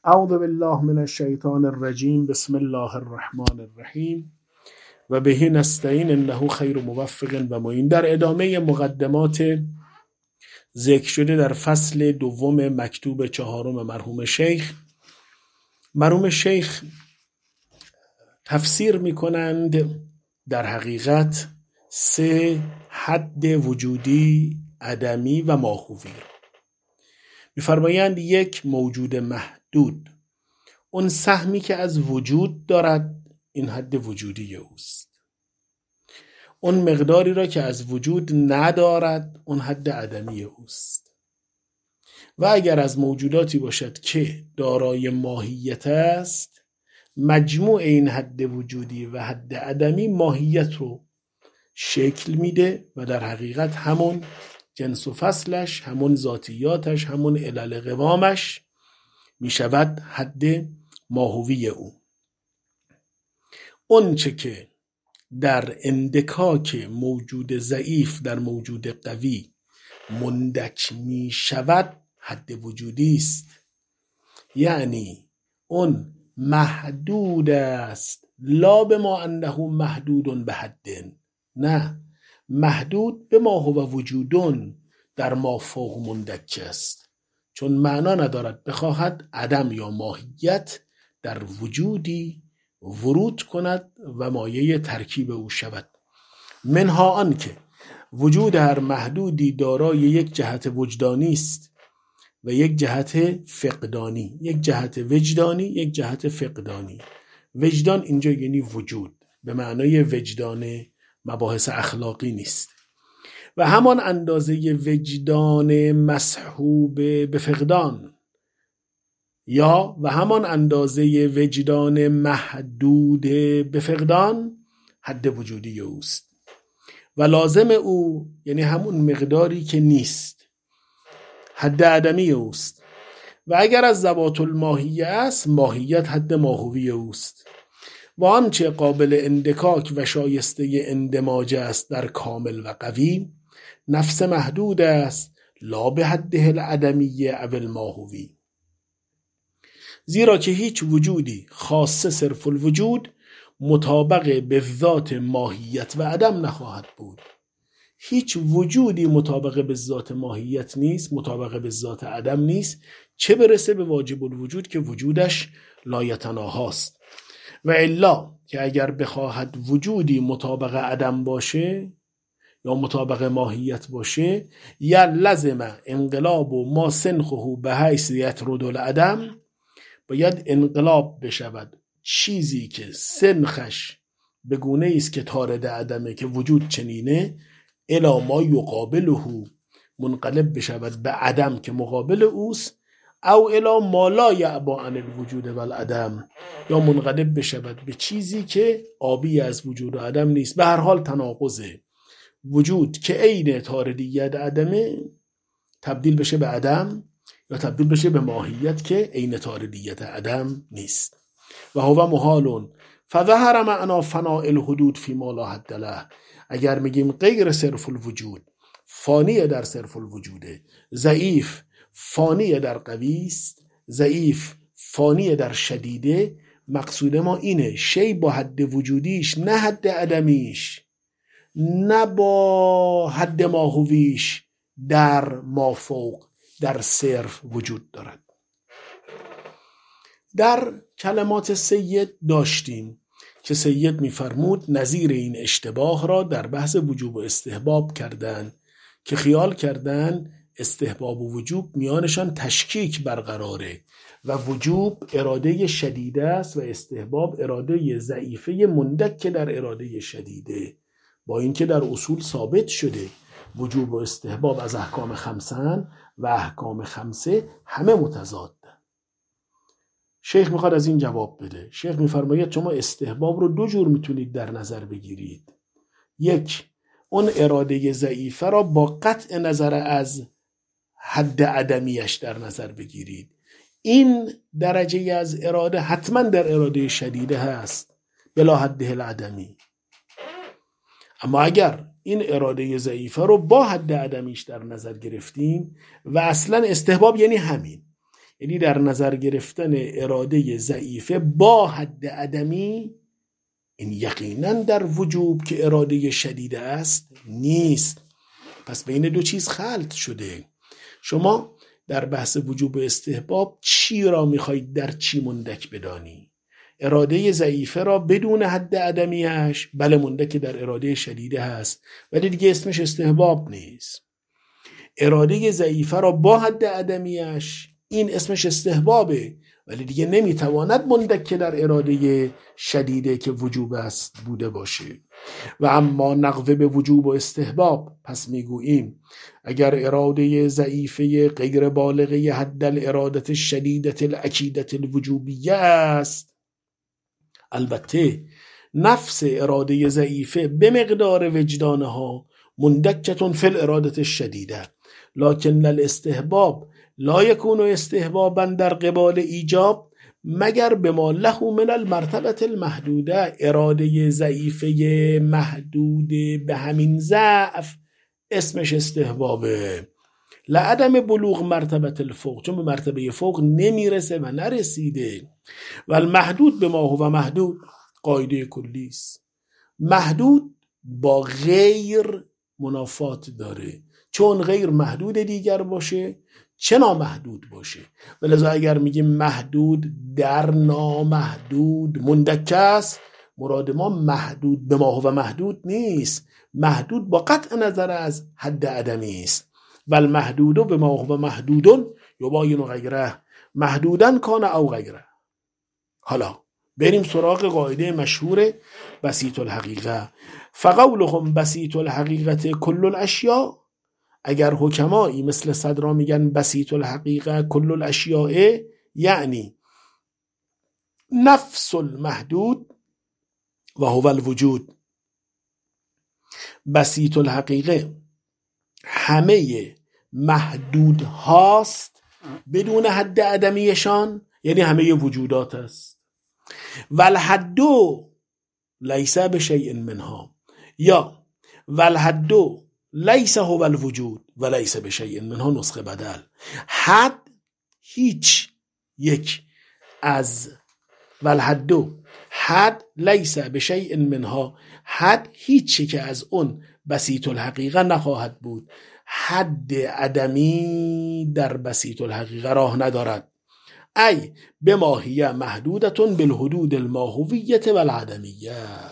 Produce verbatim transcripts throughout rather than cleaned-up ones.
اعوذ بالله من الشیطان الرجیم. بسم الله الرحمن الرحیم و به نستعین انه خیر موفق و معین. در ادامه مقدمات ذکر شده در فصل دوم مکتوب چهارم مرحوم شیخ، مرحوم شیخ تفسیر می کنند در حقیقت سه حد وجودی، عدمی و ماهوی. می‌فرمایند یک، موجود محدود، اون سهمی که از وجود دارد این حد وجودی اوست. اون مقداری را که از وجود ندارد اون حد عدمی اوست. و اگر از موجوداتی باشد که دارای ماهیت است، مجموع این حد وجودی و حد عدمی ماهیت رو شکل میده و در حقیقت همون جنس و فصلش، همون ذاتیاتش، همون علل قوامش میشود حد ماهوی او. اون چه که در اندکاک موجود ضعیف در موجود قوی مندک می شود حد وجودی است. یعنی اون محدود است، لا به ما انه محدود به حد، نه، محدود به ما هو وجودون در ما فوق مندک است، چون معنا ندارد بخواهد عدم یا ماهیت در وجودی ورود کند و مایه ترکیب او شود. منها آن که وجود هر محدودی دارای یک جهت وجدانی است و یک جهت فقدانی، یک جهت وجدانی، یک جهت فقدانی. وجدان اینجا یعنی وجود، به معنای وجدان مباحث اخلاقی نیست. و همان اندازه وجدان مسحوب به فقدان یا و همان اندازه وجدان محدود به فقدان حد وجودی اوست و لازم او یعنی همون مقداری که نیست حد عدمی اوست. و اگر از ذوات الماهیه است، ماهیت حد ماهوی اوست. و آنچه قابل اندکاک و شایسته اندماج است در کامل و قوی، نفس محدود است، لا به حده العدمیه او الماهوی. زیرا که هیچ وجودی خاصه صرف الوجود مطابق به ذات ماهیت و عدم نخواهد بود. هیچ وجودی مطابق به ذات ماهیت نیست، مطابق به ذات عدم نیست، چه برسه به واجب الوجود که وجودش لایتناهاست. و الا که اگر بخواهد وجودی مطابق عدم باشه یا مطابق ماهیت باشه، یا لازم انقلاب و ما سنخه به حیثیت رد العدم، باید انقلاب بشود چیزی که سنخش به گونه است که طارد عدمه که وجود چنینه، الا ما یقابله، منقلب بشود به عدم که مقابل اوست، او الا ما لا یعبا عن الوجود والعدم، یا منقلب بشود به چیزی که آبی از وجود و عدم نیست. به هر حال تناقضه. وجود که عین طاردیت عدمه تبدیل بشه به عدم یا تبدیل بشه به ماهیت که عین طاردیت عدم نیست. و هو محال فظهر معنا فناء الحدود فی ما لا حد له. اگر میگیم غیر صرف الوجود، فانی در صرف الوجوده، ضعیف فانی در قوی است، ضعیف فانی در شدیده، مقصود ما اینه شی با حد وجودیش نه حد عدمیش، نه با حد ماهویش در مافوق در صرف وجود دارد. در کلمات سید داشتیم که سید می‌فرمود نظیر این اشتباه را در بحث وجوب و استحباب کردن که خیال کردن استحباب و وجوب میانشان تشکیک برقراره و وجوب اراده شدیده است و استحباب اراده ضعیفه مندک در اراده شدیده، با اینکه در اصول ثابت شده وجوب و استحباب از احکام خمسن و احکام خمسه همه متضادن. شیخ میخواد از این جواب بده. شیخ میفرماید شما استحباب رو دو جور میتونید در نظر بگیرید. یک، اون اراده ضعیفه را با قطع نظر از حد عدمیش در نظر بگیرید. این درجه از اراده حتما در اراده شدیده هست بلا حده العدمی. اما اگر این اراده ضعیفه رو با حد عدمیش در نظر گرفتیم و اصلا استحباب یعنی همین، یعنی در نظر گرفتن اراده ضعیفه با حد عدمی، این یقینا در وجوب که اراده شدیده است نیست. پس بین دو چیز خلط شده. شما در بحث وجوب و استحباب چی را میخواید در چی مندک بدانی؟ اراده ضعیفه را بدون حد عدمیش، بله مندک در اراده شدیده هست، ولی دیگه اسمش استحباب نیست. اراده ضعیفه را با حد عدمیش، این اسمش استحبابه، ولی دیگه نمیتواند مندک در اراده شدیده که وجوب است بوده باشه. و اما نقض به وجوب و استحباب، پس میگوییم اگر اراده ضعیفه غیر بالغه حد الارادت شدیدت الاکیدت الوجوبیه است، البته نفس اراده ضعیفه به مقدار وجدانها مندکتون فی الارادت الشدیده، لکن الاستحباب لا یکون استحبابا در قبال ایجاب مگر بما له من المرتبه المحدوده. اراده ضعیفه محدود به همین ضعف اسمش استحبابه، لعدم بلوغ مرتبه الفوق، چون به مرتبه فوق نمیرسه و نرسیده. و المحدود به ما هو محدود قاعده کلی است. محدود با غیر منافات داره، چون غیر محدود دیگر باشه چه نامحدود باشه. ولذا اگر میگیم محدود در نامحدود مندک است، مراد ما محدود به ما هو محدود نیست، محدود با قطع نظر از حد عدمی است. و المحدود به ما هو محدودون یباین غیره محدودن کان او غیره. حالا بریم سراغ قاعده مشهور بسیط الحقیقه. فقولهم بسیط الحقیقه کل الاشیاء، اگر حکمایی مثل صدرا میگن بسیط الحقیقه کل الاشیاء، یعنی نفس المحدود و هو الوجود. بسیط الحقیقه همه محدود هاست بدون حد عدمیشان، یعنی همه وجودات است. والحد لیس بشیء منها، یا والحد لیس هو الوجود و لیس بشیء منها نسخه بدل. حد هیچ یک از والحد، حد لیس بشیء منها، حد هیچی که از اون بسیط الحقیقه نخواهد بود. حد عدمی در بسیط الحقیقه راه ندارد. ای به ماهیه محدودتون بالحدود الماهویت و العدمیه.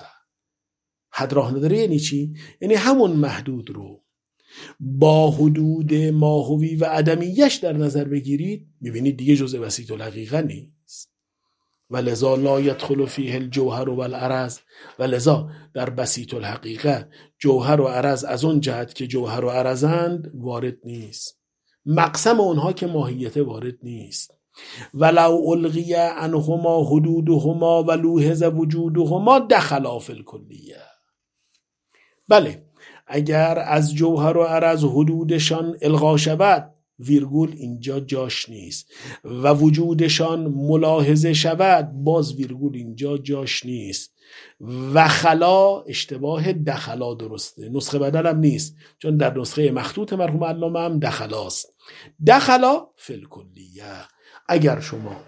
حد راه نداره یعنی چی؟ یعنی همون محدود رو با حدود ماهوی و عدمیش در نظر بگیرید، میبینید دیگه جزء بسیط الحقیقه نیست. و لذا لا يدخل فیه الجوهر و العرض، و لذا در بسیط الحقیقه جوهر و عرض از اون جهت که جوهر و عرضند وارد نیست، مقسم اونها که ماهیت وارد نیست. ولو الغی عنهما حدودهما و لوحظ وجودهما دخلا فی الکلیه. بله اگر از جوهر و عرض حدودشان الغا شود، ویرگول اینجا جاش نیست، و وجودشان ملاحظه شود، باز ویرگول اینجا جاش نیست. و خلا اشتباه دخلا درسته، نسخه بدل هم نیست، چون در نسخه مخطوط مرحوم علامه هم دخلاست. دخلا فی الکلیه. اگر شما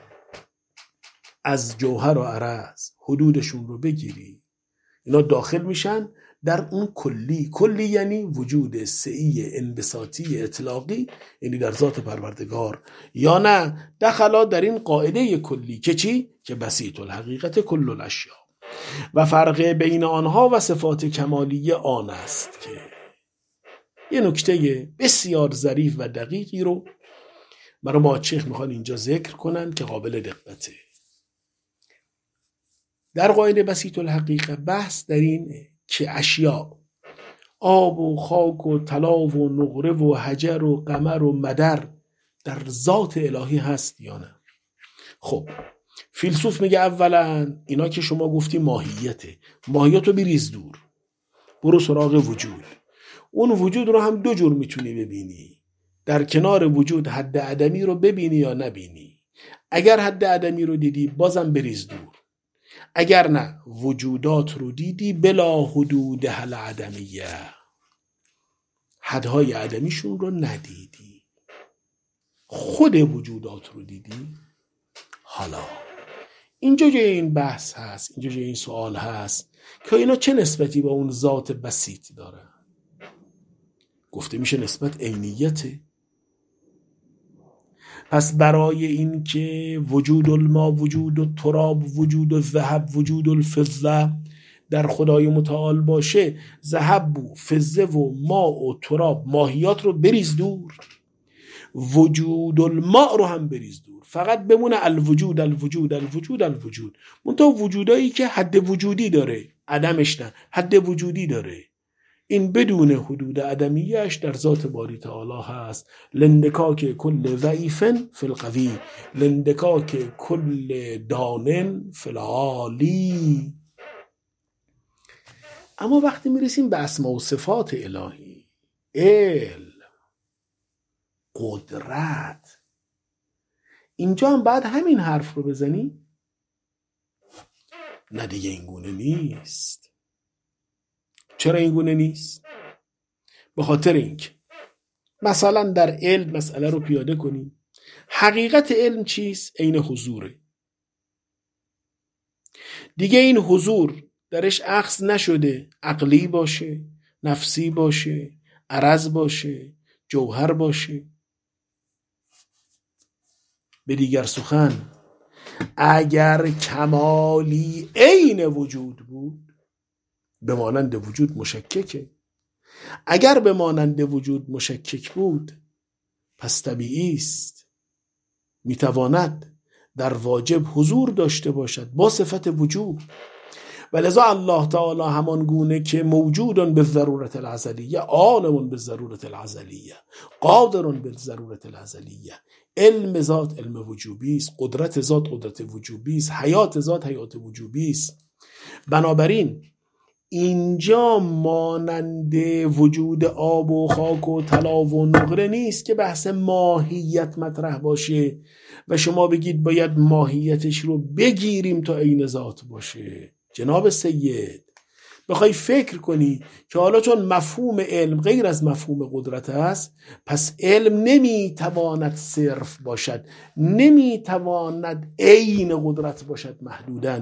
از جوهر و عرض حدودشون رو بگیری، اینا داخل میشن در اون کلی. کلی یعنی وجود سعی انبساطی اطلاقی، یعنی در ذات پروردگار، یا نه دخلا در این قاعده کلی که چی؟ که بسیط الحقیقت کل الاشیاء. و فرق بین آنها و صفات کمالیه آن است که یه نکته بسیار ظریف و دقیقی رو مرا ماچخ میخوان اینجا ذکر کنن که قابل دقته. در قاعده بسیط الحقیقه بحث در اینه که اشیاء، آب و خاک و طلا و نقره و حجر و قمر و مدر در ذات الهی هست یا نه؟ خب فیلسوف میگه اولا اینا که شما گفتی ماهیته، ماهیت رو بریز دور، برو سراغ وجود. اون وجود رو هم دو جور میتونی ببینی، در کنار وجود حد عدمی رو ببینی یا نبینی. اگر حد عدمی رو دیدی بازم بریز دور، اگر نه وجودات رو دیدی بلا حدود حل عدمیه، حدهای عدمیشون رو ندیدی. خود وجودات رو دیدی؟ حالا اینجا جای این بحث هست، اینجا جای این سوال هست که اینا چه نسبتی با اون ذات بسیط داره؟ گفته میشه نسبت عینیته. پس برای این که وجود الماء، وجود التراب، وجود الذهب، وجود الفضه در خدای متعال باشه، ذهب و فضه و ماء و تراب، ماهیات رو بریز دور، وجود الماء رو هم بریز دور، فقط بمونه الوجود الوجود الوجود الوجود. منتها وجودایی که حد وجودی داره، عدمش نه، حد وجودی داره، این بدون حدود عدمیش در ذات باری تعالی هست. لندکاک کل ضعیف فی القوی، لندکاک کل دانن فی العالی. اما وقتی میرسیم به اسما و صفات الهی، علم، قدرت، اینجا هم بعد همین حرف رو بزنی؟ نه دیگه این گونه نیست. چرا این گونه نیست؟ به خاطر اینکه مثلا در علم مسئله رو پیاده کنیم، حقیقت علم چیست؟ عین حضوره. دیگه این حضور درش اخذ نشده عقلی باشه، نفسی باشه، عرض باشه، جوهر باشه. به دیگر سخن، اگر کمالی عین وجود بود، به مانند وجود مشککه. اگر به مانند وجود مشکک بود، پس طبیعی است میتواند در واجب حضور داشته باشد با صفت وجود. ولذا الله تعالی همان گونه که موجودن به ضرورت الازلیه، عالمون به ضرورت الازلیه، قادرون به ضرورت الازلیه، علم ذات علم وجوبی است، قدرت ذات قدرت وجوبی است، حیات ذات حیات وجوبی است. بنابراین اینجا مانند وجود آب و خاک و طلا و نقره نیست که بحث ماهیت مطرح باشه و شما بگید باید ماهیتش رو بگیریم تا عین ذات باشه. جناب سید، بخوای فکر کنی که حالا چون مفهوم علم غیر از مفهوم قدرت است، پس علم نمیتواند صرف باشد، نمیتواند عین قدرت باشد محدوداً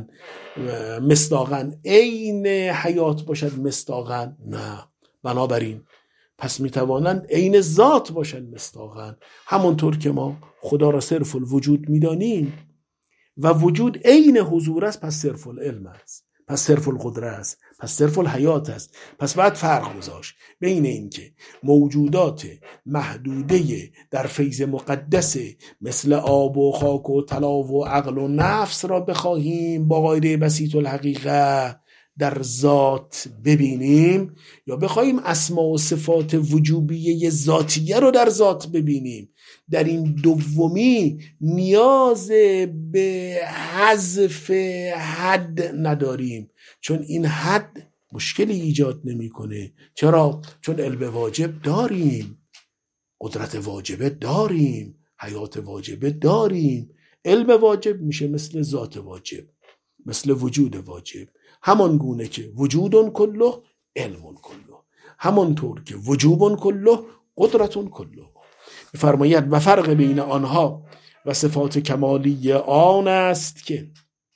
مصداقاً، عین حیات باشد مصداقاً، نه. بنابراین پس میتوانند عین ذات باشد مصداقاً. همونطور که ما خدا را صرف الوجود میدانیم و وجود عین حضور است، پس صرف العلم است، پس صرف القدرت است، پس صرف الحیات است. پس بعد فرق گذاشت بین این که موجودات محدوده در فیض مقدس مثل آب و خاک و طلا و عقل و نفس را بخواهیم با قاعده بسیط الحقیقه در ذات ببینیم، یا بخواهیم اسما و صفات وجوبیه ذاتیه رو در ذات ببینیم. در این دومی نیاز به حذف حد نداریم، چون این حد مشکلی ایجاد نمیکنه. چرا؟ چون علم واجب داریم، قدرت واجبه داریم، حیات واجبه داریم. علم واجب میشه مثل ذات واجب، مثل وجود واجب، همان گونه که وجودون کله علمون کله، همانطور که وجوبون کله قدرتون کله. می‌فرماید و فرق بین آنها و صفات کمالی آن است که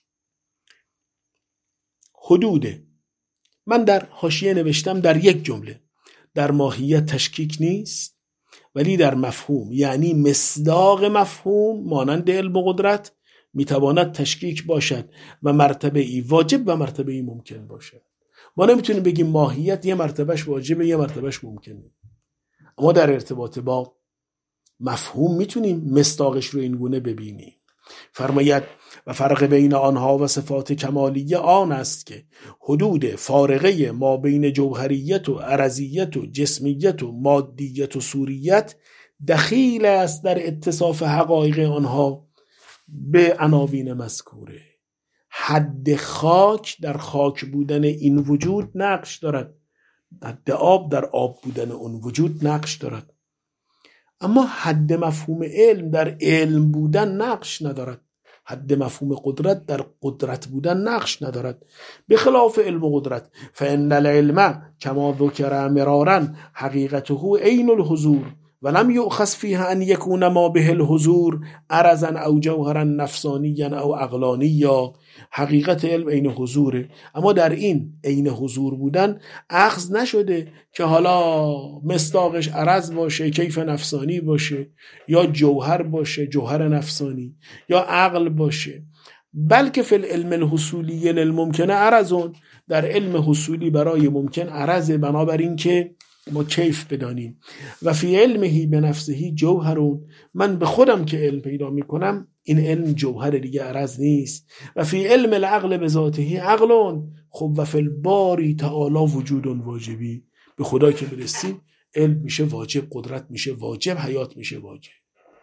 حدود، من در حاشیه نوشتم در یک جمله، در ماهیت تشکیک نیست، ولی در مفهوم، یعنی مصداق مفهوم مانند علم و قدرت میتواند تشکیک باشد و مرتبه ای واجب و مرتبه ای ممکن باشد. ما نمیتونیم بگیم ماهیت یه مرتبهش واجبه یه مرتبهش ممکنه، اما در ارتباط با مفهوم میتونیم مصداقش رو این گونه ببینیم. فرماید و فرق بین آنها و صفات کمالیه آن است که حدود فارقه ما بین جوهریت و عرضیت و جسمیت و مادیت و صوریت دخیل است در اتصاف حقایق آنها به عناوین مذکوره. حد خاک در خاک بودن این وجود نقش دارد، حد آب در آب بودن اون وجود نقش دارد، اما حد مفهوم علم در علم بودن نقش ندارد، حد مفهوم قدرت در قدرت بودن نقش ندارد. به خلاف علم و قدرت، فإن العلم کما ذکر مرارا حقیقته عین الحضور ولم یؤخذ فیها ان یکون ما به الحضور عرضا او جوهرا نفسانیا او عقلانیا. حقیقت علم عین حضوره، اما در این عین حضور بودن اخذ نشده که حالا مصداقش عرض باشه، کیف نفسانی باشه، یا جوهر باشه، جوهر نفسانی، یا عقل باشه، بلکه فی العلم الحصولی للممکن عرضون، در علم حصولی برای ممکن عرضه، بنابراین که ما کیف بدانیم. و فی علمه به نفسه جوهرون، من به خودم که علم پیدا میکنم این علم جوهر دیگه عرض نیست. و فی علم العقل به ذاته عقلون، خب و فی الباری تعالی وجود واجبی، به خدا که برسیم علم میشه واجب، قدرت میشه واجب، حیات میشه واجب.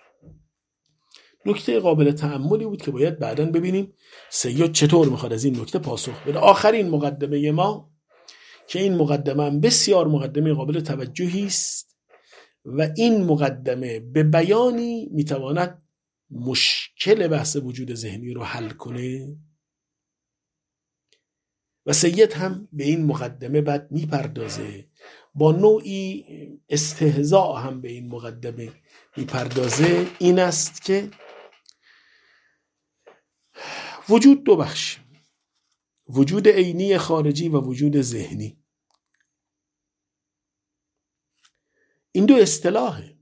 نکته قابل تأملی بود که باید بعداً ببینیم سید چطور میخواد از این نکته پاسخ بده. آخرین مقدمه ما که این مقدمه هم بسیار مقدمه قابل توجهی است و این مقدمه به بیانی میتواند مشکل بحث وجود ذهنی رو حل کنه و سید هم به این مقدمه بعد میپردازه، با نوعی استهزاء هم به این مقدمه میپردازه. این است که وجود دو بخش، وجود عینی خارجی و وجود ذهنی. این دو اصطلاحه.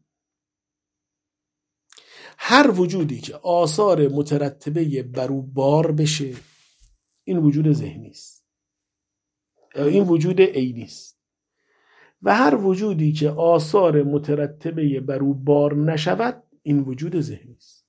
هر وجودی که آثار مترتبه بر او بار بشه این وجود ذهنی است، این وجود عینی است. و هر وجودی که آثار مترتبه بر او بار نشود این وجود ذهنی است.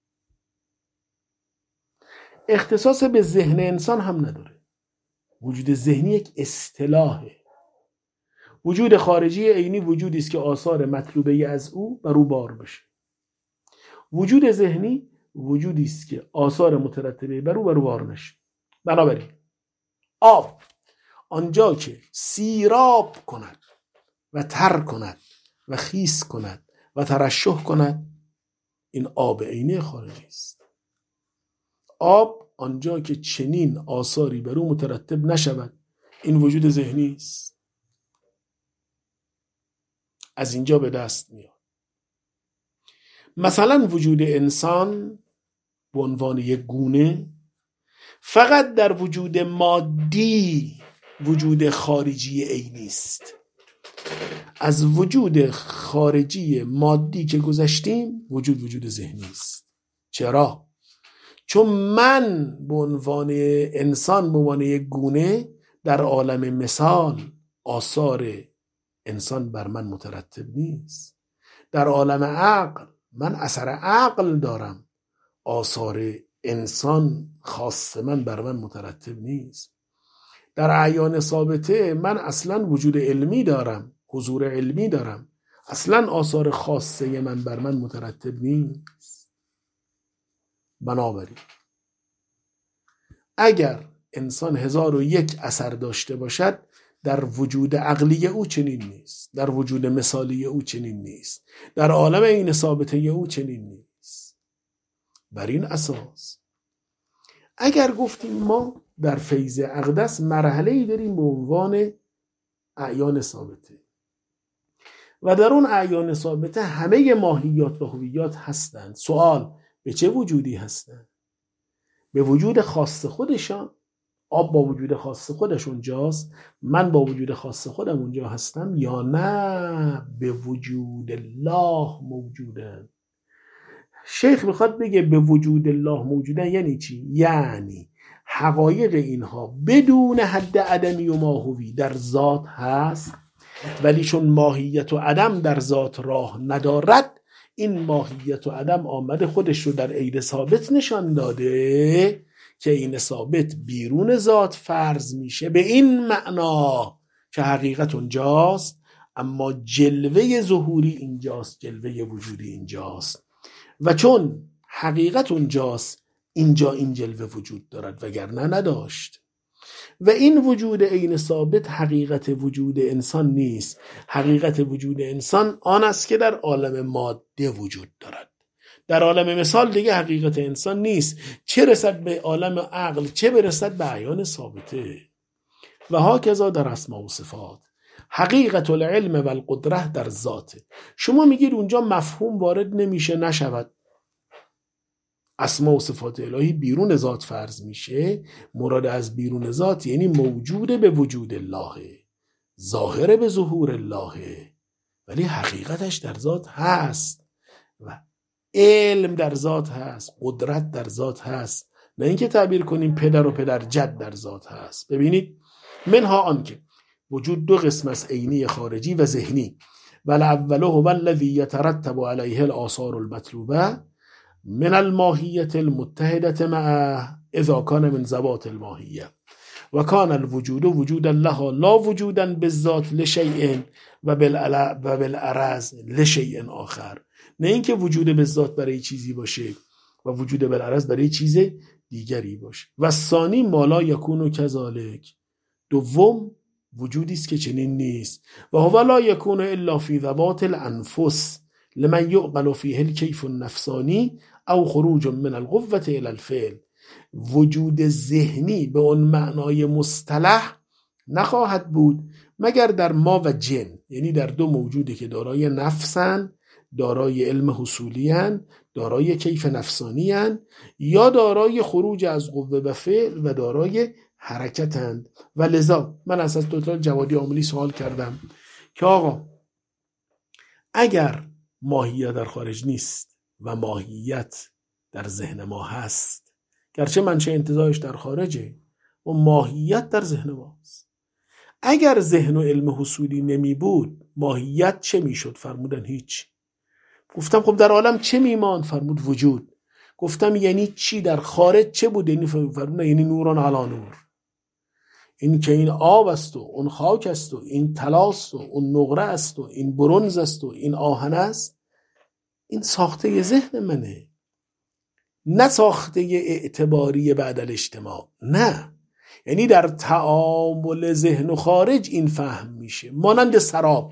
اختصاص به ذهن انسان هم نداره. وجود ذهنی یک اصطلاحه. وجود خارجی عینی وجودی است که آثار مطلوبه از او بر او بار بشه. وجود ذهنی وجودی است که آثار مترتبه بر او بر او بار نشه. بنابراین آب آنجا که سیراب کند و تر کند و خیس کند و ترشح کند این آب عینی خارجی است. آب آنجا که چنین آثاری بر او مترتب نشود این وجود ذهنی است. از اینجا به دست میاد. مثلا وجود انسان به عنوان یک گونه فقط در وجود مادی وجود خارجی عینی است. از وجود خارجی مادی که گذشتیم وجود وجود ذهنی است. چرا؟ چون من به عنوان انسان به عنوان یک گونه در عالم مثال آثار انسان بر من مترتب نیست. در عالم عقل من اثر عقل دارم، آثار انسان خاص من بر من مترتب نیست. در اعیان ثابته من اصلا وجود علمی دارم، حضور علمی دارم، اصلا آثار خاصه من بر من مترتب نیست. بنابراین اگر انسان هزار و یک اثر داشته باشد در وجود عقلی او چنین نیست، در وجود مثالی او چنین نیست، در عالم این ثابته او چنین نیست. بر این اساس اگر گفتیم ما در فیض اقدس مرحله‌ای داریم به عنوان اعیان ثابته و در اون اعیان ثابته همه ماهیات و هویات هستند. سوال به چه وجودی هستند؟ به وجود خاص خودشان. آب با وجود خاص خودش اونجاست، من با وجود خاص خودم اونجا هستم، یا نه به وجود الله موجودن؟ شیخ میخواد بگه به وجود الله موجودن یعنی چی؟ یعنی حقایق اینها بدون حد عدمی و ماهوی در ذات هست، ولی چون ماهیت و عدم در ذات راه ندارد این ماهیت و عدم آمده خودش رو در عین ثابت نشان داده که این ثابت بیرون ذات فرض میشه، به این معنا که حقیقت اونجاست اما جلوه ظهوری اینجاست، جلوه وجودی اینجاست. و چون حقیقت اونجاست اینجا این جلوه وجود دارد وگرنه نداشت. و این وجود عین ثابت حقیقت وجود انسان نیست. حقیقت وجود انسان آن است که در عالم ماده وجود دارد. در عالم مثال دیگه حقیقت انسان نیست، چه رسد به عالم عقل چه برسد به اعیان ثابته. و هاکذا در اسماء و صفات حقیقت العلم و القدره در ذاته. شما میگید اونجا مفهوم وارد نمیشه، نشود، اسما و صفات الهی بیرون ذات فرض میشه. مراد از بیرون ذات یعنی موجوده به وجود الله، ظاهره به ظهور الله، ولی حقیقتش در ذات هست و علم در ذات هست، قدرت در ذات هست. نه اینکه تعبیر کنیم پدر و پدر جد در ذات هست. ببینید منها آنکه وجود دو قسم است، عینی خارجی و ذهنی. والاول هو الذی یترتب علیه الاثار المطلوبه من الماهیت المتحدة معه اذا کان من ذوات الماهیه و کان الوجود وجودا لها لا وجودا بالذات لشیء و بالعرض لشیء آخر. نه اینکه وجود بالذات برای چیزی باشه و وجود بالعرض برای چیز دیگری باشه. و ثانی ما لا یکون کذالک، دوم وجودی است که چنین نیست. و هو لا یکون الا فی ذوات الانفس لمن یعقل فیه الکیف النفسانی او خروج من القوة الى الفعل. وجود ذهنی به اون معنای مصطلح نخواهد بود مگر در ما و جن، یعنی در دو موجودی که دارای نفسن، دارای علم حصولی‌اند، دارای کیف نفسانی‌اند، یا دارای خروج از قوه و فعل و دارای حرکتند. و لذا من از دکتر جوادی عاملی سوال کردم که آقا اگر ماهیت در خارج نیست و ماهیت در ذهن ما هست، گرچه منشه انتزاعش در خارجه و ماهیت در ذهن ماست، اگر ذهن و علم حصولی نمی بود ماهیت چه می شد؟ فرمودن هیچ. گفتم خب در عالم چه میمان؟ فرمود وجود. گفتم یعنی چی؟ در خارج چه بود؟ یعنی فرمودن یعنی نوران علی نور. این که این آب است و اون خاک است و این طلاست و اون نقره است و این برنز است و این آهن است، این ساخته ذهن منه، نه ساخته اعتباری بعد الاجتماع. نه، یعنی در تعامل ذهن و خارج این فهم میشه. مانند سراب،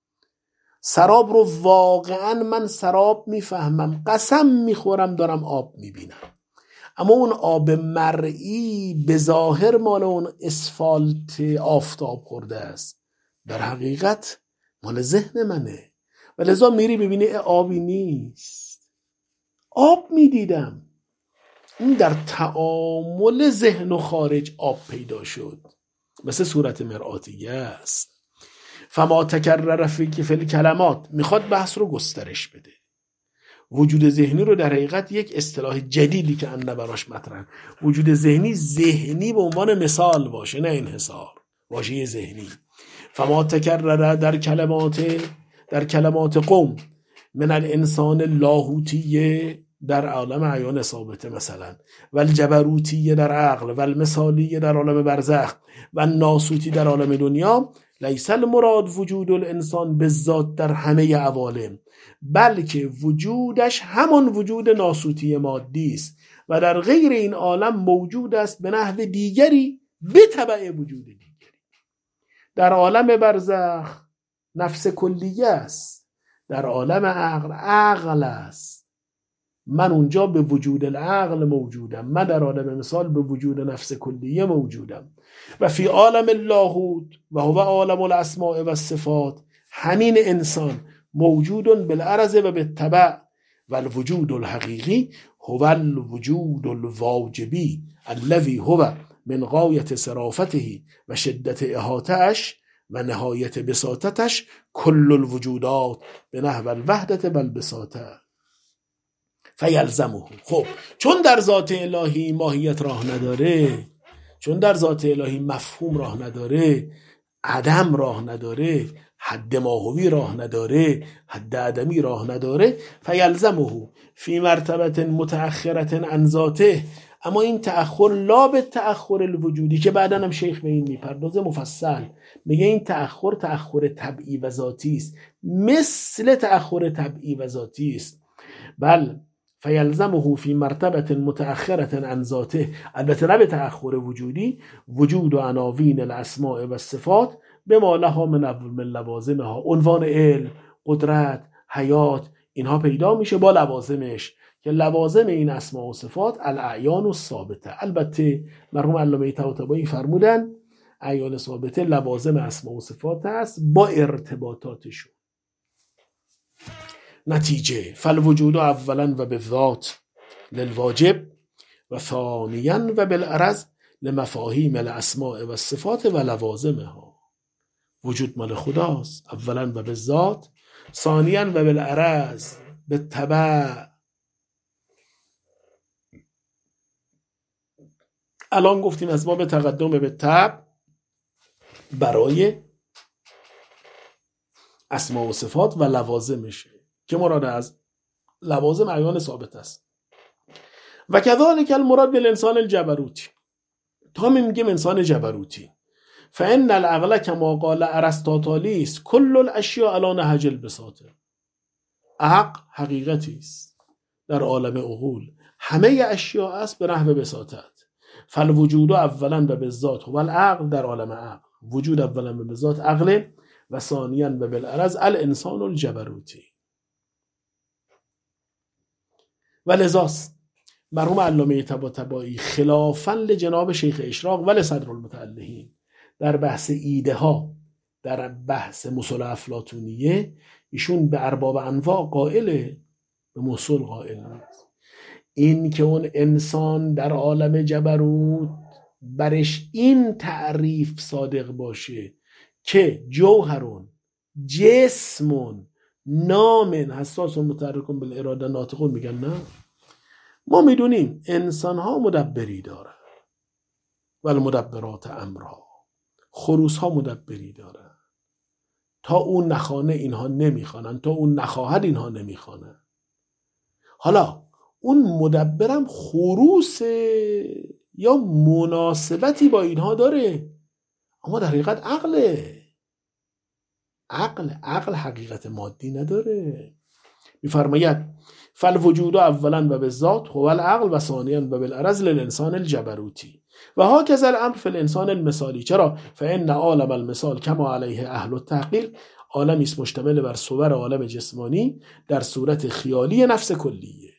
سراب رو واقعا من سراب میفهمم، قسم میخورم دارم آب میبینم، اما اون آب مرئی به ظاهر مال اون اسفالت آفتاب خورده است، در حقیقت مال ذهن منه. و لذا میری ببینی آبی نیست، آب میدیدم. این در تعامل ذهن و خارج آب پیدا شد، مثل صورت مرآتیه است. فما تکرر فی فی کلمات، میخواد بحث رو گسترش بده. وجود ذهنی رو در حقیقت یک اصطلاح جدیدی که انده براش مطرح، وجود ذهنی، ذهنی به عنوان مثال باشه نه انحصار، واژه ذهنی. فما تکرر در کلمات در کلمات قوم من الانسان لاهوتیه در عالم عیان ثابته مثلا، و الجبروتیه در عقل، و المثالیه در عالم برزخ، و الناسوتی در عالم دنیا، لیس المراد وجود الانسان بالذات در همه عوالم، بلکه وجودش همان وجود ناسوتی مادی است و در غیر این عالم موجود است به نحو دیگری به تبع وجود دیگری. در عالم برزخ نفس کلیه است، در عالم عقل عقل است. من اونجا به وجود العقل موجودم، من در عالم مثال به وجود نفس کلیه موجودم. و فی عالم اللاهوت و هو عالم الاسماء و الصفات، همین انسان موجود بالعرض و بالتبع. و الوجود الحقیقی هو الوجود الواجبی الذي هو من غایت صرافته و شدت احاطه‌اش و نهایت بساطتش کل الوجودات به نحو الوحدت و البساطه فیلزمه. خب چون در ذات الهی ماهیت راه نداره، چون در ذات الهی مفهوم راه نداره، عدم راه نداره، حد ماهوی راه نداره، حد عدمی راه نداره، فیلزمه فی مرتبه متأخرة عن ذاته. اما این تأخر لا به تأخر الوجودی که بعداً هم شیخ به این میپردازه مفصل، میگه این تأخر تأخر طبعی و ذاتی است، مثل تأخر طبعی و ذاتی است. بل فیلزمه فی مرتبه متأخرة عن ذاته، البته نه به تأخر وجودی، وجود و عناوین الاسماء و الصفات به ما لها من لوازمها، عنوان علم، قدرت، حیات، اینها پیدا میشه با لوازمش که لوازم این اسماء و صفات الاعیان و ثابته. البته مرحوم علامه طباطبایی فرمودن اعیان ثابته لوازم اسما و صفات است با ارتباطاتشون. نتیجه فالوجود اولا و بالذات للواجب و ثانیا و بالعرض لمفاهیم الاسماء و الصفات و لوازمها. وجود مال خداست اولا و بالذات، ثانیا و بالعرض بالتبع. الان گفتیم از باب تقدم به تبع برای اسما و صفات و لوازمشه که مراد از لوازم اعیان ثابت است. و کذالک المراد بالانسان الجبروتی. تا میگیم انسان جبروتی، فان العقل کما قال ارسطاطالیس کل الاشیاء علی نهج البساطه. عقل حقیقتی است در عالم عقول، همه اشیاء است به نحو بساطت. فالوجود اولا و بالذات هو العقل، در عالم عقل وجود اولا و بالذات عقل و ثانیا و بالعرض الانسان الجبروتی. و لذاست مرحوم علامه طباطبایی خلافاً لجناب شیخ اشراق و لصدر المتعلهین در بحث ایده ها، در بحث مصول افلاطونیه، ایشون به ارباب انواع قائله، به مصول قائل نیست. این که اون انسان در عالم جبروت برش این تعریف صادق باشه که جوهرون جسمون نامن حساس و متحرکون بالاراده ناطقون، میگن نه، ما میدونیم انسان ها مدبری دارن و المدبرات امرها، خروس ها مدبری دارن، تا اون نخوانه اینها نمیخوانن، تا اون نخواهد اینها نمیخوانن. حالا اون مدبرم خروس یا مناسبتی با اینها داره، اما در حقیقت عقله. عقل عقل حقیقت مادی نداره. میفرماید فالوجود اولا و بالذات هو العقل و ثانیا و بالعرض للانسان الجبروتی و هاکذا الامر فی الانسان المثالی. چرا؟ فان عالم المثال کما علیه اهل التحقیق، عالمی است مشتمل بر صور عالم جسمانی در صورت خیالی نفس کلیه.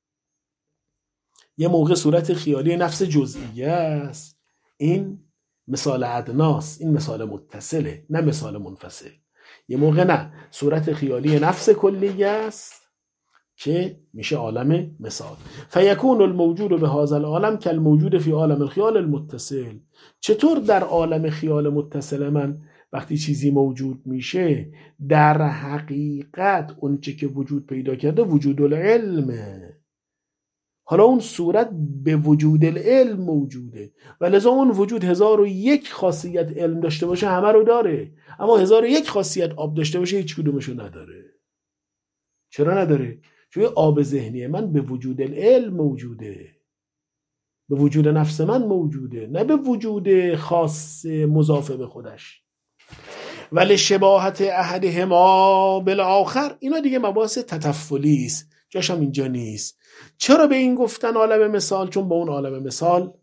یه موقع صورت خیالی نفس جزئیه است، این مثال ادناست، این مثال متصله نه مثال منفصل. یه موقع نه، صورت خیالی نفس کلیه است که میشه عالم مثال. فیکون الموجود به هذا العالم کالموجود فی عالم الخیال المتصل. چطور در عالم خیال متصل من وقتی چیزی موجود میشه در حقیقت اون چه که وجود پیدا کرده وجود العلمه، حالا اون صورت به وجود العلم موجوده و لذا اون وجود هزار و یک خاصیت علم داشته باشه همه رو داره، اما هزار و یک خاصیت آب داشته باشه هیچ کدومشو نداره. چرا نداره؟ چون آب ذهنی من به وجود العلم موجوده، به وجود نفس من موجوده، نه به وجود خاص مضاف به خودش. ولی شباهت احدهما بالآخر، اینا دیگه مباحث تطفلی است، جاش هم اینجا نیست. چرا به این گفتن عالم مثال؟ چون با اون عالم مثال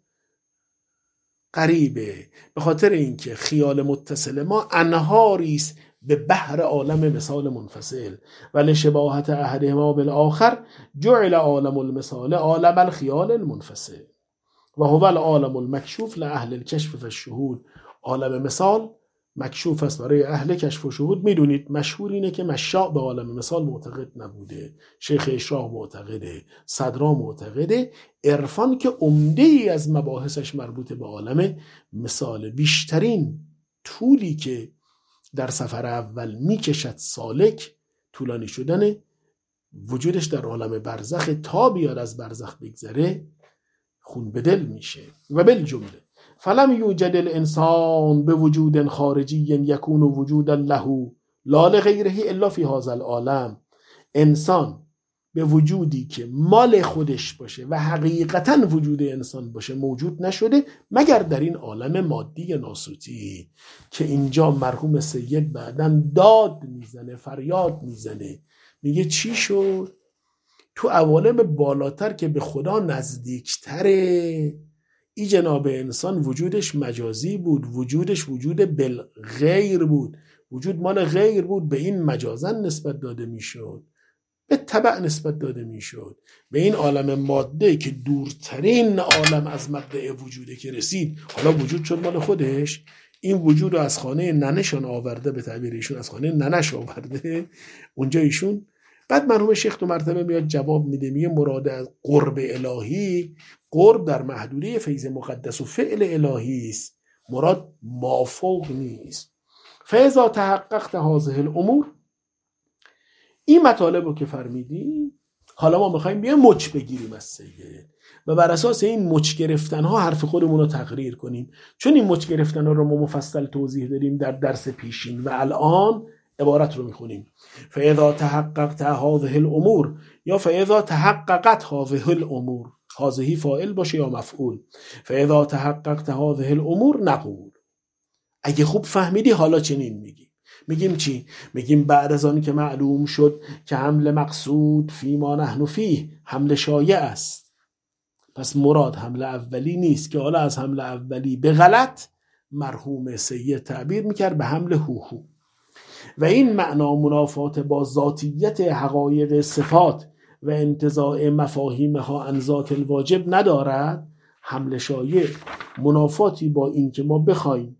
قریبه، به خاطر اینکه خیال متصل ما انهاری است به بحر عالم مثال منفصل. ولی شباهت احدهما بالآخر جعل عالم المثال عالم الخیال المنفصل و هو العالم المکشوف لاهل الکشف و الشهود. عالم مثال مکشوف است برای اهل کشف و شهود. میدونید مشهور اینه که مشاء به عالم مثال معتقد نبوده، شیخ اشراق معتقده، صدرا معتقده. عرفان که عمده ای از مباحثش مربوط به عالم مثال. بیشترین طولی که در سفر اول میکشد سالک طولانی شدن وجودش در عالم برزخ، تا بیاد از برزخ بگذره خون به دل میشه. و بالجمله فلم یوجد الانسان بوجود خارجی یکون وجودا له لا لغیره الا فی هذا العالم. انسان به وجودی که مال خودش باشه و حقیقتا وجود انسان باشه موجود نشده مگر در این عالم مادی ناسوتی که اینجا مرحوم سید بعدن داد میزنه، فریاد میزنه، میگه چی شد؟ تو عوالم بالاتر که به خدا نزدیکتره، این جناب انسان وجودش مجازی بود، وجودش وجود بالغیر بود، وجود مال غیر بود، به این مجازن نسبت داده میشد، به تبع نسبت داده میشد. به این عالم ماده که دورترین عالم از مبدأ وجوده که رسید، حالا وجود شد مال خودش. این وجود رو از خانه ننشان آورده، به تعبیر ایشون از خانه ننش آورده اونجا ایشون. بعد مرحوم شیخ دو مرتبه میاد جواب میده، میگه مراد از قرب الهی، قرب در محدوده فیض مقدس و فعل الهی است، مراد مافوق نیست. فاذا تحققت هذه الامور، این مطالب رو که فرمیدی، حالا ما میخوایم بیایم مچ بگیریم از سید و بر اساس این مچ گرفتن ها حرف خودمون رو تقریر کنیم، چون این مچ گرفتن ها رو ما مفصل توضیح دادیم در درس پیشین و الان عبارت رو میخونیم. فاذا تحققت هذه الامور یا فاذا تحققت هذه الامور، هذه فاعل باشه یا مفعول. فاذا تحققت هذه الامور نقول، اگه خوب فهمیدی حالا چنین میگی. میگیم چی؟ میگیم بعد از آن که معلوم شد که حمل مقصود فی ما نحن فیه حمل شایع است، پس مراد حمل اولی نیست که حالا از حمل اولی به غلط مرحوم سید تعبیر میکرد به حمل هوهو، و این معنا منافات با ذاتیت حقایق صفات و انتزاع مفاهیمها عن ذات الواجب ندارد. حمل شایع منافاتی با این که ما بخوایم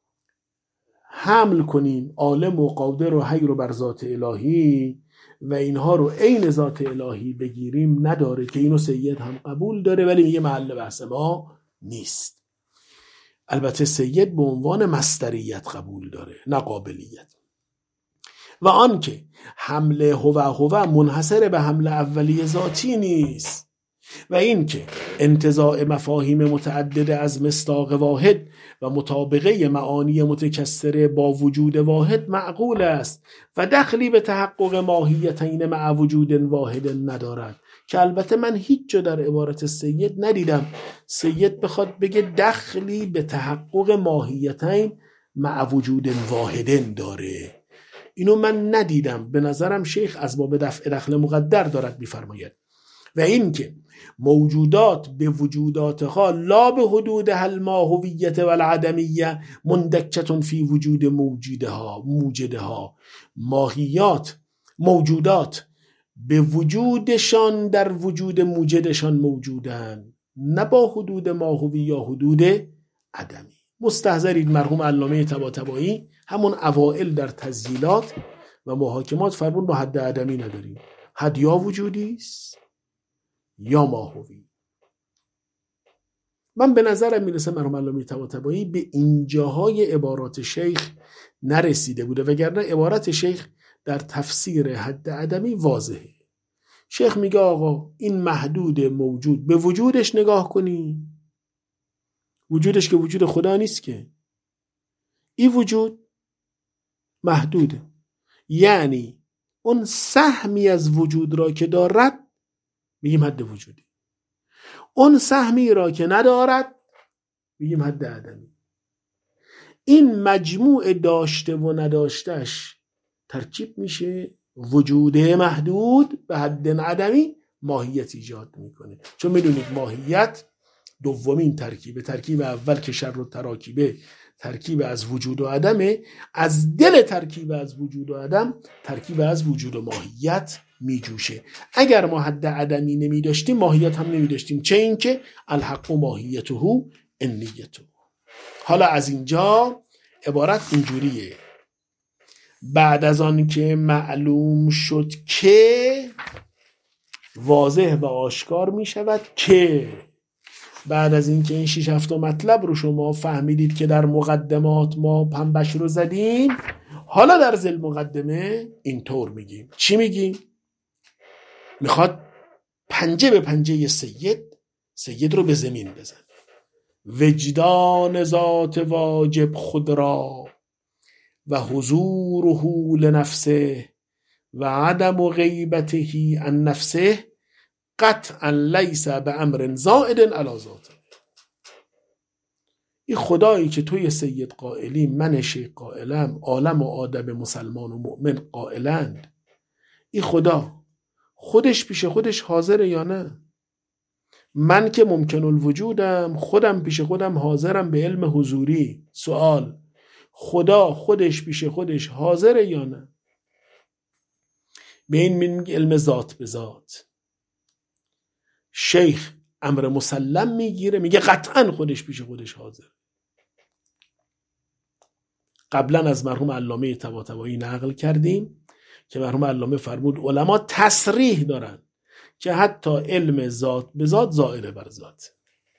حمل کنیم عالم و قادر و حی رو بر ذات الهی و اینها رو عین ذات الهی بگیریم نداره، که اینو سید هم قبول داره ولی میگه محل بحث ما نیست. البته سید به عنوان مصدریت قبول داره نه قابلیت. و آن که حمل هو هو منحصر به حمل اولی ذاتی نیست، و این که انتزاع مفاهیم متعدده از مصداق واحد و مطابقه معانی متکثره با وجود واحد معقول است و دخلی به تحقق ماهیتین مع وجود واحد ندارد، که البته من هیچ جا در عبارت سید ندیدم سید بخواد بگه دخلی به تحقق ماهیتین مع وجود واحد داره. اینو من ندیدم. به نظرم شیخ از باب دفع دخل مقدر دارد میفرماید. و این که موجودات به وجوداتها لا به حدودها الماهویت و العدمیه مندکتون فی وجود موجودها موجودها ماهیات موجودات به وجودشان در وجود موجودشان موجودن، نه با حدود ماهوی یا حدود عدمی. مستحضرید مرحوم علامه طباطبایی همون اوائل در تسجیلات و محاکمات فرمون با حد عدمی نداریم، حد یا وجودی است یا ماهوی. من به نظرم میرسه مرحوم علامه طباطبایی به اینجاهای عبارات شیخ نرسیده بوده، وگرنه عبارت شیخ در تفسیر حد عدمی واضحه. شیخ میگه آقا این محدود موجود به وجودش نگاه کنی، وجودش که وجود خدا نیست که، این وجود محدوده، یعنی اون سهمی از وجود را که دارد میگیم حد وجودی، اون سهمی را که ندارد میگیم حد عدمی. این مجموع داشته و نداشتش ترکیب میشه وجود محدود به حد عدمی ماهیت ایجاد میکنه. چون میدونید ماهیت دومین ترکیبه، ترکیب اول که شر و تراکیبه ترکیب از وجود و عدمه، از دل ترکیب از وجود و عدم ترکیب از وجود و ماهیت میجوشه. اگر ما حد عدمی نمی داشتیم ماهیت هم نمی داشتیم، چه این که الحق و ماهیته انیته. حالا از اینجا عبارت اینجوریه: بعد از آن که معلوم شد که، واضح و آشکار می شود که، بعد از اینکه این شش هفت مطلب رو شما فهمیدید که در مقدمات ما پنبش رو زدیم، حالا در ذیل مقدمه اینطور میگیم. چی میگیم؟ میخواد پنجه به پنجه سید سید رو به زمین بزن. وجدان ذات واجب خود را و حضوره لنفسه و عدم غیبته عن نفسه قطعا لیس به امر زائد علی ذاته. این خدایی که توی سید قائلی، من شیخ قائلم، عالم و آدم مسلمان و مؤمن قائلند، این خدا خودش پیش خودش حاضره یا نه؟ من که ممکن الوجودم، خودم پیش خودم حاضرم به علم حضوری. سوال: خدا خودش پیش خودش حاضره یا نه؟ به این میگه علم ذات به ذات. شیخ امر مسلم میگیره، میگه قطعا خودش پیش خودش حاضر. قبلا از مرحوم علامه طباطبایی نقل کردیم که مرحوم علامه فرمود علما تصریح دارن که حتی علم ذات به ذات زائر بر ذات.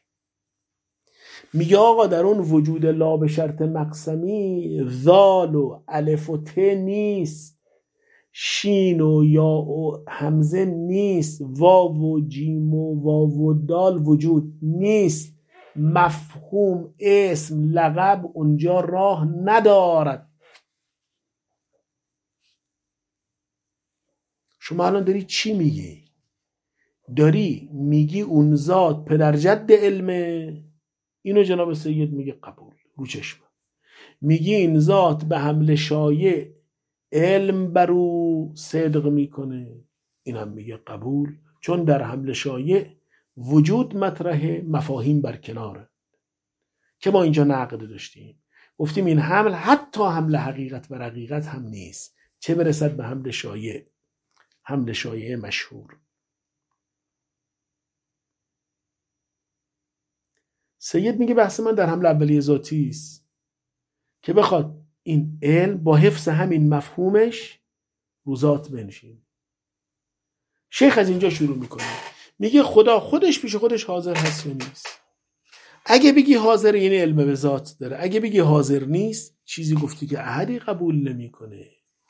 میگه آقا در اون وجود لا به شرط مقسمی ذال و الف و ت نیست، شین و یا و همزه نیست، واو و جیم و واو و دال وجود نیست، مفهوم اسم لقب اونجا راه ندارد. شما الان داری چی میگی؟ داری میگی اون ذات پدر جد علمه، اینو جناب سید میگه قبول رو چشم. میگی این ذات به حمل شایع علم برو صدق میکنه، اینم میگه قبول، چون در حمل شایع وجود مطرحه، مفاهیم بر کناره که ما اینجا نقد داشتیم، گفتیم این حمل حتی حمل حقیقت بر حقیقت هم نیست، چه برسد به حمل شایع، حمل شایع مشهور. سید میگه بحث من در حمل اولیه ذاتی است که بخواد این علم با حفظ همین مفهومش رو ذات بنشین. شیخ از اینجا شروع میکنه، میگه خدا خودش پیش خودش حاضر هست یا نیست. اگه بگی حاضر یعنی علم به ذات داره، اگه بگی حاضر نیست چیزی گفتی که احدی قبول نمیکنه.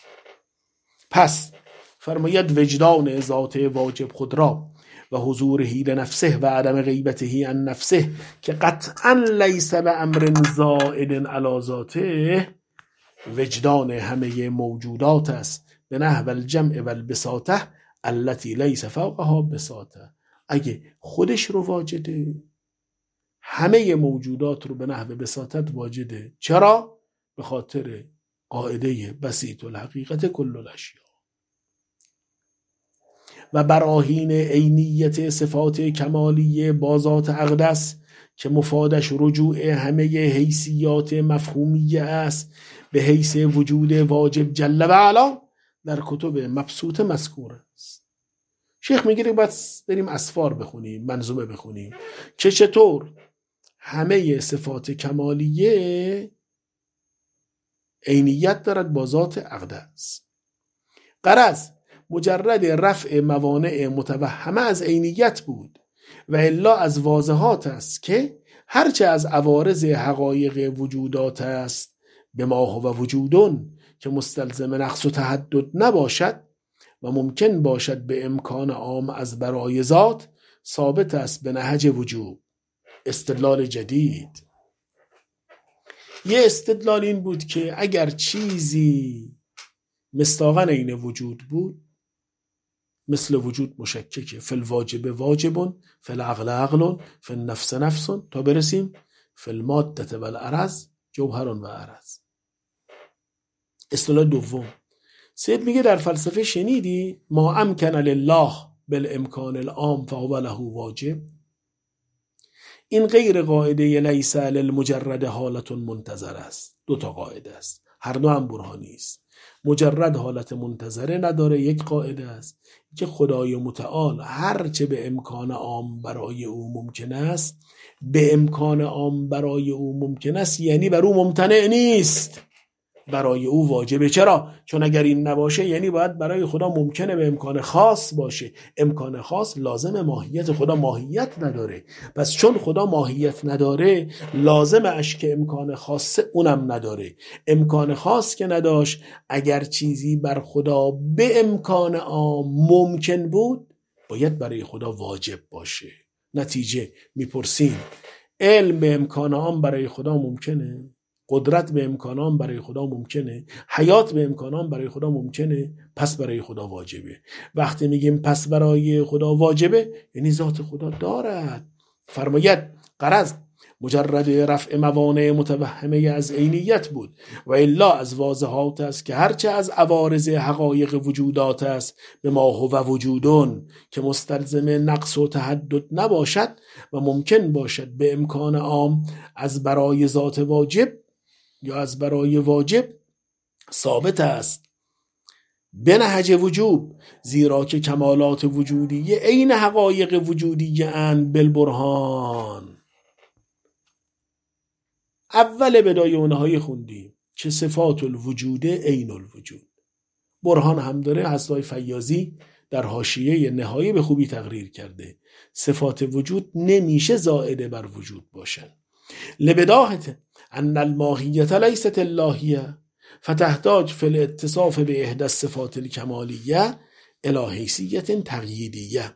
پس فرماید وجدان ذات واجب خود را و حضور هیل نفسه و عدم غیبته عن نفسه که قطعا لیس به امر زائد علی ذاته، وجدان همه موجودات است به نحو الجمع و البساطه التي لیس فوقها بساطه. اگه خودش رو واجده، همه موجودات رو به نحو بساطت واجده. چرا؟ به خاطر قاعده بسیط الحقیقت کل الاشیاء و براهین عینیت صفات کمالیه با ذات اقدس که مفادش رجوع همه حیثیات مفهومیه است به حیث وجود واجب جل و علا در کتب مبسوط مذکور است. شیخ میگه باید بریم اسفار بخونیم، منظومه بخونیم که چطور همه صفات کمالیه عینیت دارد با ذات اقدس. غرض مجرد رفع موانع متوهمه از عینیت بود و الا از واضحات است که هرچه از عوارض حقایق وجودات است به ما هو وجودون که مستلزم نقص و تحدد نباشد و ممکن باشد به امکان عام از برای ذات، ثابت است به نهج وجوب. استدلال جدید. یه استدلال این بود که اگر چیزی مصداقاً عین وجود بود، مثل وجود مشککه، فی الواجب واجبون، فی العقل عقلون، فی النفس نفسون، تا برسیم فی المادة و العرض جوهرون و عرض. اصطلاح دوم، سید میگه در فلسفه شنیدی ما امکن لله بالامکان العام فهو له واجب. این غیر قاعده لیس للمجرد حالت منتظر است. دو تا قاعده است، هر دو هم برهانی است. مجرد حالت منتظره نداره، یک قاعده است که خدای متعال هر چه به امکان عام برای او ممکن است، به امکان عام برای او ممکن است یعنی بر او ممتنع نیست، برای او واجبه. چرا؟ چون اگر این نباشه یعنی باید برای خدا ممکنه به امکان خاص باشه. امکان خاص لازم ماهیت خدا ماهیت نداره، پس چون خدا ماهیت نداره لازم اش که امکان خاص اونم نداره. امکان خاص که نداشت، اگر چیزی بر خدا به امکان عام ممکن بود باید برای خدا واجب باشه. نتیجه میپرسیم علم به امکان عام برای خدا ممکنه؟ قدرت به امکانام برای خدا ممکنه؟ حیات به امکانام برای خدا ممکنه؟ پس برای خدا واجبه. وقتی میگیم پس برای خدا واجبه یعنی ذات خدا دارد. فرماید غرض مجرد رفع موانع متوهمه از عینیت بود و الا از واضحات است که هرچه از عوارض حقایق وجودات است به ما هو وجودون که مستلزم نقص و تحدد نباشد و ممکن باشد به امکان عام از برای ذات واجب یا از برای واجب، ثابت است به نهج وجوب، زیرا که کمالات وجودیه عین حقایق وجودیه اند بالبرهان. اول بدایه اونهای خوندیم که صفات الوجود عین الوجود. برهان هم داره، حضرت فیاضی در حاشیه نهایی به خوبی تقریر کرده. صفات وجود نمیشه زائده بر وجود باشن. لبداهت ان الماهیت لیست اللهیه فتحتاج فی الاتصاف به احدى الصفات الکمالیه الی حیثیت تقییدیه.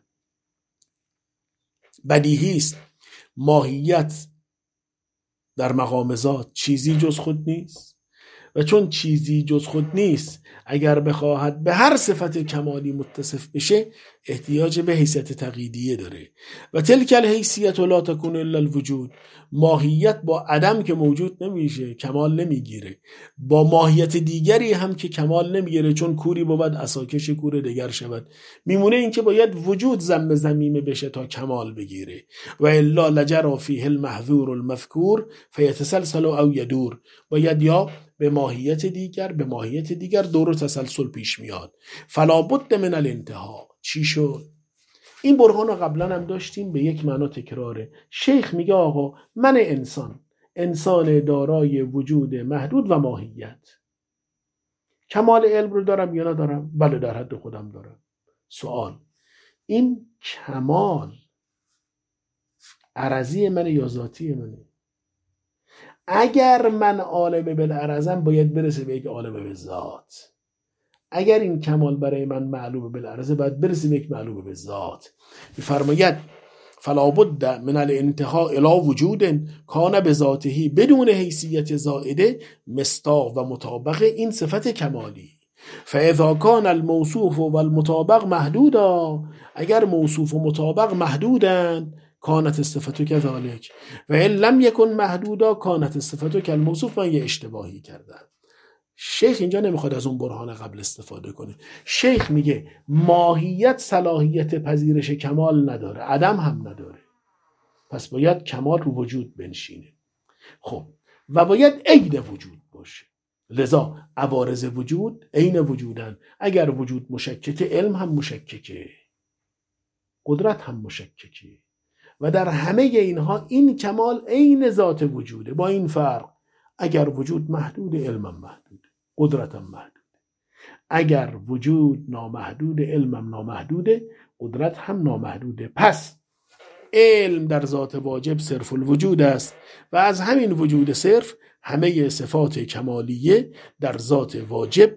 بدیهی است ماهیت در مقام ذات چیزی جز خود نیست و چون چیزی جز خود نیست اگر بخواهد به هر صفت کمالی متصف بشه احتیاج به حیثیت تقییدیه داره و تلک الحیثیت لا تکون الا الوجود. ماهیت با عدم که موجود نمیشه کمال نمیگیره، با ماهیت دیگری هم که کمال نمیگیره، چون کوری بود عصاکش کور دیگر شود، میمونه این که باید وجود ضم ضمیمه بشه تا کمال بگیره. و الا لجرا فیه المحذور المذکور فیتسلسل او یدور. باید یا به ماهیت دیگر به ماهیت دیگر دور و تسلسل پیش میاد. فلا بد من الانتها. چی شد؟ این برهان رو قبلا هم داشتیم، به یک معنا تکراره. شیخ میگه آقا من انسان انسان دارای وجود محدود و ماهیت، کمال علم رو دارم یا ندارم؟ بله در حد خودم دارم. سوال، این کمال عرضی من یا ذاتی منه؟ اگر من عالم بالعرضم باید برسه به یک عالم به ذات. اگر این کمال برای من معلوم بالعرضه باید برسه به یک معلوم به ذات. میفرماید فلا بد من الانتهاء الی وجود کان بذاته بدون حیثیت زائده مصداق و مطابق این صفت کمالی. فاذا کان الموصوف و المطابق محدودا، اگر موصوف و مطابق محدودند کانت الصفت کذالک و ان لم یکن محدودا کانت الصفت کالموصوف. من یه اشتباهی کردم. شیخ اینجا نمیخواد از اون برهان قبل استفاده کنه. شیخ میگه ماهیت صلاحیت پذیرش کمال نداره، عدم هم نداره، پس باید کمال رو وجود بنشینه. خب و باید عین وجود باشه، لذا عوارض وجود عین وجودن. اگر وجود مشککه علم هم مشککه، قدرت هم مشککه و در همه اینها این کمال عین ذات وجوده. با این فرق اگر وجود محدود علمم محدود، قدرتم محدود. اگر وجود نامحدود علمم نامحدوده، قدرت هم نامحدوده. پس علم در ذات واجب صرف الوجود است و از همین وجود صرف همه صفات کمالیه در ذات واجب،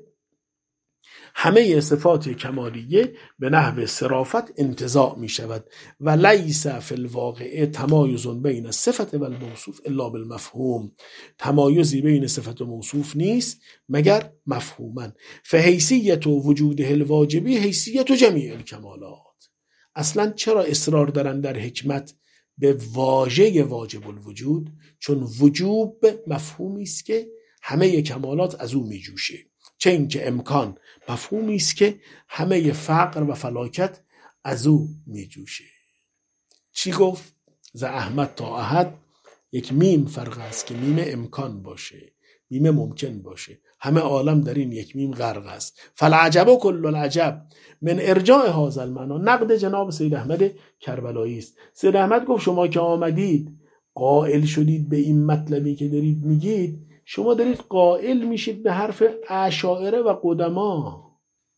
همه صفات کمالیه به نحو صرافت انتزاع می شود و لیس فی الواقع تمایز بین الصفت و الموصوف الا بالمفهوم. تمایزی بین صفت و موصوف نیست مگر مفهوما. فحیثیت وجوده الواجبی حیثیت جمیع الکمالات. اصلا چرا اصرار دارن در حکمت به واژه واجب الوجود؟ چون وجوب مفهومی است که همه کمالات از او می جوشه، چه اینکه امکان مفهومی است که همه فقر و فلاکت از او می جوشه. چی گفت؟ ز احمد تا احد یک میم فرق است که میم امکان باشه، میم ممکن باشه. همه عالم در این یک میم غرق است. فالعجب کل العجب من ارجاع هذا المعنی. نقد جناب سید احمد کربلایی است. سید احمد گفت شما که آمدید قائل شدید به این مطلبی که دارید میگید، شما دارید قائل میشید به حرف اشاعره و قدما.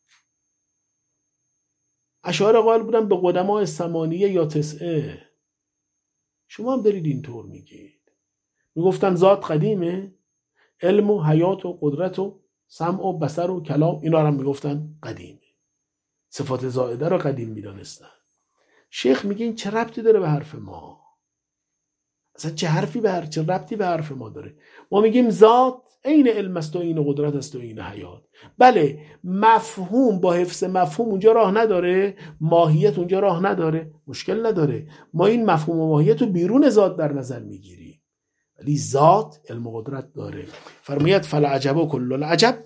اشاعره قائل بودن به قدما ثمانیه یا تسعه، شما هم دارید اینطور میگید. میگفتن ذات قدیمه، علم و حیات و قدرت و سمع و بصر و کلام اینا هم میگفتن قدیمه، صفات زائده رو قدیم میدانستن. شیخ میگه این چه ربطی داره به حرف ما؟ اصلا چه حرفی به هر چه ربطی به حرف ما داره؟ ما میگیم ذات عین علم است و عین قدرت است و عین حیات. بله مفهوم با حفظ مفهوم اونجا راه نداره، ماهیت اونجا راه نداره، مشکل نداره. ما این مفهوم و ماهیت رو بیرون ذات در نظر میگیریم، ولی ذات علم و قدرت داره. فرمایت فالعجب کل العجب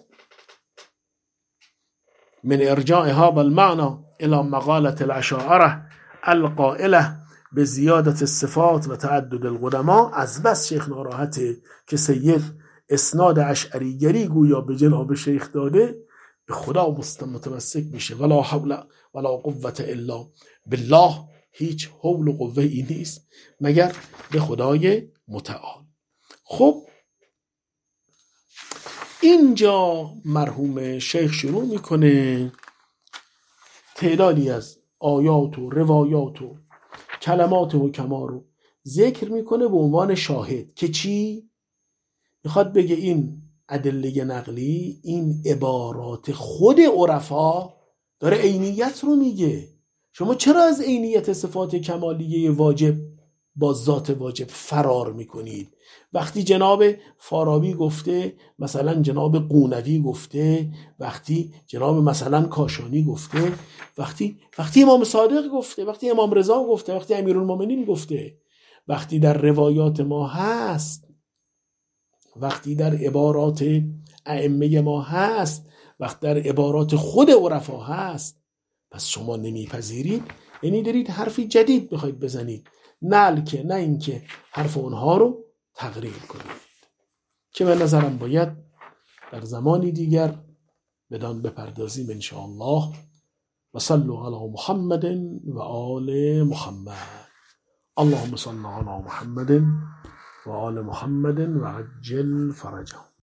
من ارجاعها بالمعنى الى مقالة الاشاعره القائله به زیادت الصفات و تعدد القدما. از بس شیخ ناراحته که سید اسناد اشعریگری گویا به جناب شیخ داده، به خدا متمسک میشه. ولا حول ولا قوة الا بالله. هیچ حول و قوه ای نیست مگر به خدای متعال. خب اینجا مرحوم شیخ شروع میکنه تعدادی از آیات و روایات و کلمات حکما رو ذکر میکنه به عنوان شاهد که چی؟ میخواد بگه این ادله نقلی، این عبارات خود عرفا داره عینیت رو میگه. شما چرا از عینیت صفات کمالیه واجب با ذات واجب فرار میکنید؟ وقتی جناب فارابی گفته، مثلا جناب قونوی گفته، وقتی جناب مثلا کاشانی گفته، وقتی وقتی امام صادق گفته، وقتی امام رضا گفته، وقتی امیرالمومنین گفته، وقتی در روایات ما هست، وقتی در عبارات ائمه ما هست، وقتی در عبارات خود عرفا هست، پس شما نمیپذیرید، یعنی دارید حرفی جدید بخواید بزنید، نه که نه اینکه حرف اونها رو تغییر کنید، که به نظرم باید در زمانی دیگر بدان بپردازیم ان شاء الله. و صلوا علی محمد و آل محمد. اللهم صل علی محمد و آل محمد و عجل فرجهم.